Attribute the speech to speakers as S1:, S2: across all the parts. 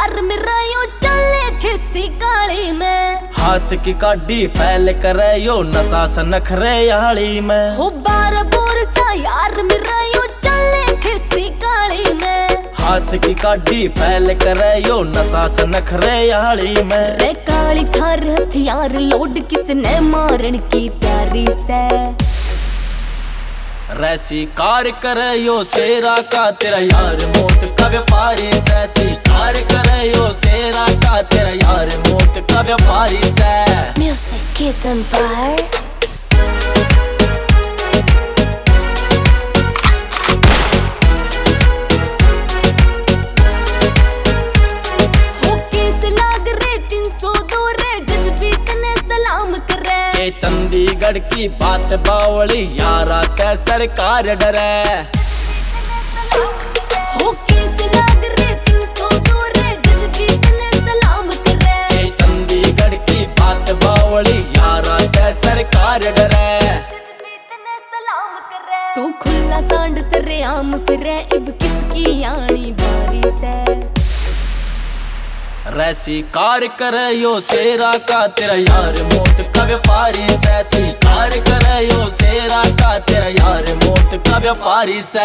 S1: यार मेरा यो चले खिसी गाड़ी में।
S2: हाथ की काडी फैल करे यो नशा सा नखरे याली में।
S1: हो बार बोर सा यार मेरा यो चले खिसी गाड़ी में।
S2: हाथ की काडी फैल करे यो नशा सा नखरे याली में।
S1: रे काली थार हथियार लोड किसने मारन की तैयारी से।
S2: रैसी कार करे यो शेरा का तेरा यार मौत का व्यापारी से। शिकार करे यो शेरा का तेरा यार मौत का व्यापारी से।
S1: म्यूजिक की तंपार
S2: चंडीगढ़ की बात बावली यारा ते सरकार डरे।
S1: हो केस लाग रे 302 रे गजबी तने सलाम करे।
S2: चंडीगढ़ की बात बावली यारा ते सरकार डरे।
S1: गजबी तने सलाम करे। तू खुला सांड सरे आम फिरे इब किसकी आनी बारी से।
S2: रैसी कार करे यो शेरा का तेरा यार मौत का व्यापारी से। शिकार करे यो शेरा का तेरा यार मौत का व्यापारी से।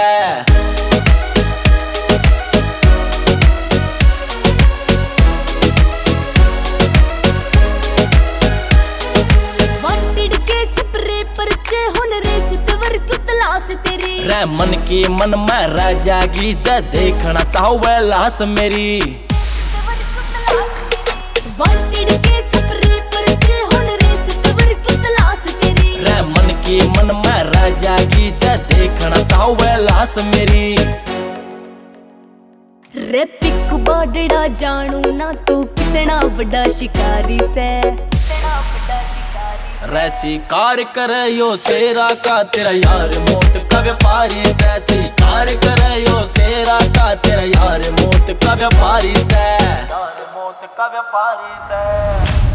S1: वांटेड के छपरे परचे हुन रेस तवर क्यों तलाश तेरी।
S2: रे मन की मन में रह जागी जे देखना चाहो वह लाश मेरी।
S1: वांटेड के छपरे परचे हुन रेस तवर क्यों तलाश तेरी।
S2: रे मन की मन में रह जागी जे देखना चाहो वह लाश मेरी।
S1: रे पिक बाडड़ा जानू ना तू कितना बड़ा शिकारी से।
S2: रैसी कार करे यो शेरा का तेरा यार मौत का व्यापारी से। शिकार करे यो शेरा का तेरा यार मौत का व्यापारी से। यार मौत का व्यापारी से।